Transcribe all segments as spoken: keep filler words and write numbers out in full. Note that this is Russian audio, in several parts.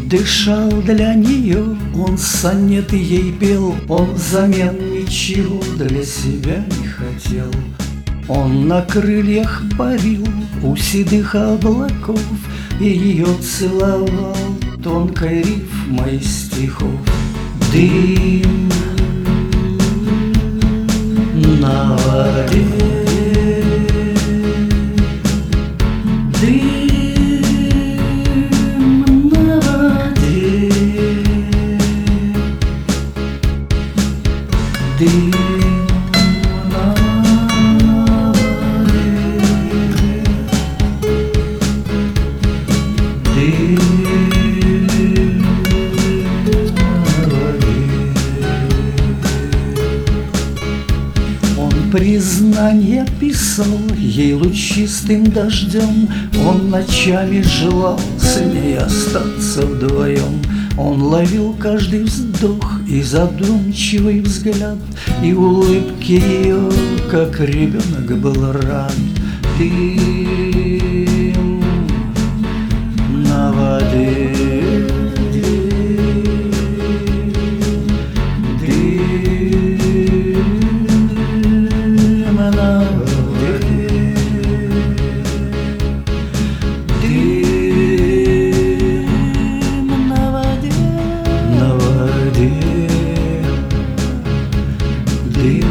Дышал для нее, он сонеты ей пел, он взамен ничего для себя не хотел. Он на крыльях парил у седых облаков и ее целовал тонкой рифмой стихов. Дым на воде, дым на воде, дым на воде, дым на воде. Он признание писал ей лучистым дождем, он ночами желал с ней остаться вдвоем. Он ловил каждый вздох и задумчивый взгляд, и улыбки ее, как ребенок, был рад. Дым на воде, дым на воде, дым на воде, на воде, дым.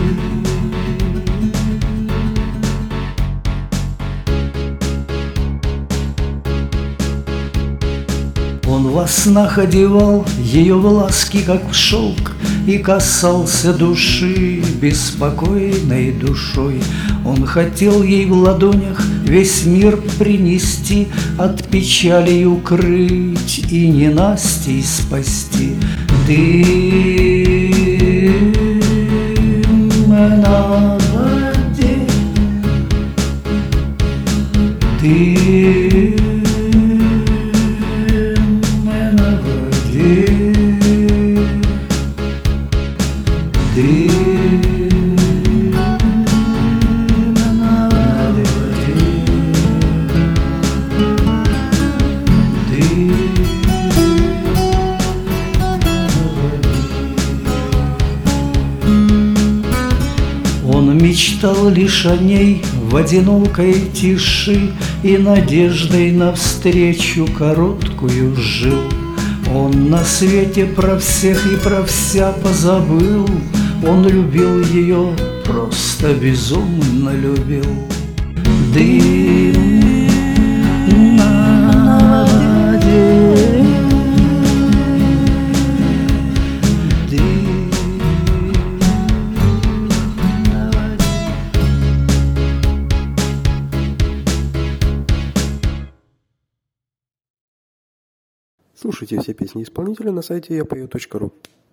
Он во снах одевал ее в ласки, как в шелк, и касался души беспокойной душой. Он хотел ей в ладонях весь мир принести, от печали укрыть и ненастей спасти. Дым на воде, дым на воде, дым на воде, дым на воде. Он мечтал лишь о ней в одинокой тиши и надеждой навстречу короткую жил. Он на свете про всех и про вся позабыл, он любил ее, просто безумно любил. Дым на воде, дым на воде. Слушайте все песни исполнителя на сайте я пою точка ру.